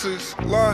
This is life.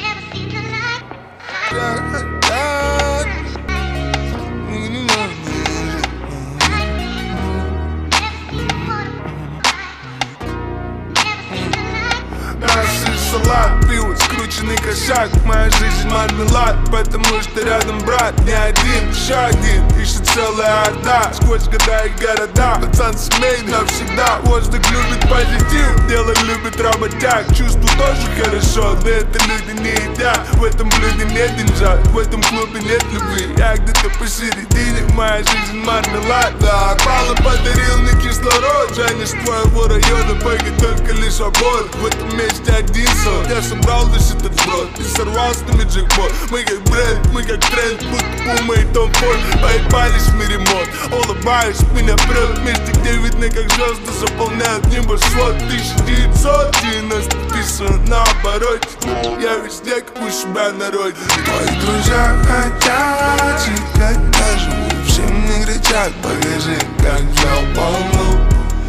Салат, пиво, скрученный косяк. Моя жизнь мармелад, потому что рядом брат. Не один, еще один, ищет целая орда. Сквозь года и города, пацан семейный навсегда. Воздух любит позитив, дело любит работяг. Чувствую тоже хорошо, но это люди не едят. В этом блюде нет деньжат, в этом клубе нет любви. Я где-то посередине, моя жизнь мармелад. Да, Пала подарил мне кислород. Жаниш твоего района, бэги только лишь обор. В этом месте один сон. Я собрал весь этот сброд и сорвал с ними джекпот. Мы как бренд, мы как тренд, будто Пума и Том Форд. Поебались в мире мод, улыбаюсь, меня прет. В месте, где видно, как звезды заполняют небосвод. 1990 писано наоборот. Я везде, как у себя на родине. Твои друзья хотят жить, как я живу. Все мне кричат, покажи, как взял полну.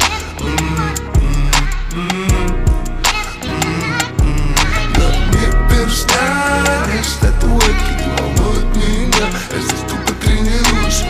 Перстанешь, статуэтки не волнуют меня. Я здесь тупо тренируюсь.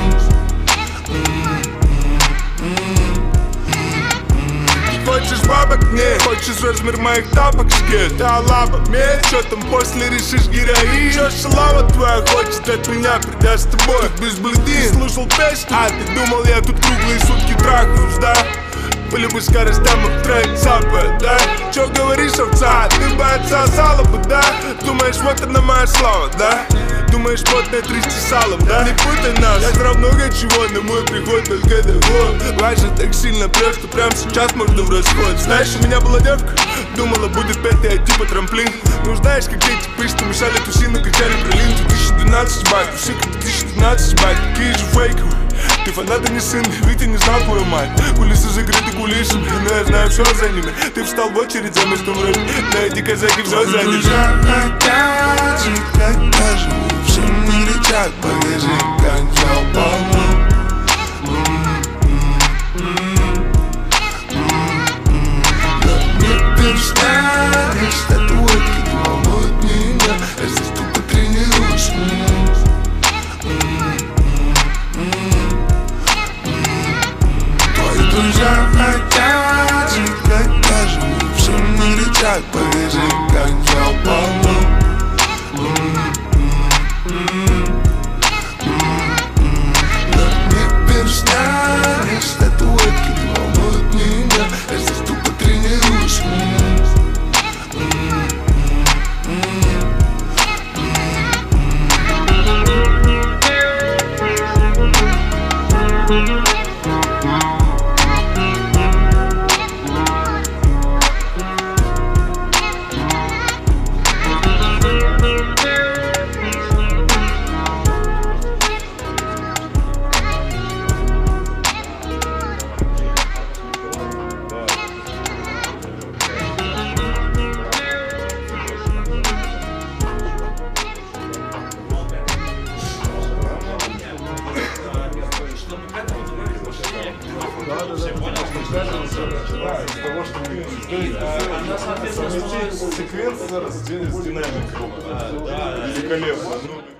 Хочешь бабок? Нет. Хочешь размер моих тапок? Скет. Да лаба, медь. Чё там после решишь героин? Чё шалава твоя хочет от меня придя с тобой? Тут без бледин. Слушал песню? А ты думал, я тут круглые сутки трахаюсь, да? По любым скоростям в трек цапает, да? Чё говоришь, овца? Ты бы отсосала бы, да? Думаешь, вот она моя слава, да? Думаешь, потная 300 салом, да? Не путай нас, я знал много чего, но мой приход только доход. Важно так сильно прет, что прямо сейчас можно в расход. Знаешь, у меня была девка, думала, будет петь, я типа трамплин. Ну знаешь, как эти пышки мешали тусину, качали пролин. 2012 бать, все как 2012 бать, какие же фейковые. Ты фанат, а не сын, ведь ты не знал твою мать. Кулисы закрыты кулисами, но я знаю все за ними. Ты встал в очередь за местом вроде, но эти казаки все заняли. Друзья хотят жить, как я живу. Все мне кричат, покажи, как взял полну. Не перестанешь, статуэтки не волнуют меня. Я здесь тупо тренируюсь. Твои друзья хотят жить, как я живу. Все мне кричат, покажи, как взял полну. Не перестанешь, статуэтки не волнуют меня. Я здесь тупо тренируюсь. Секвенция с динамикой. Великолепно.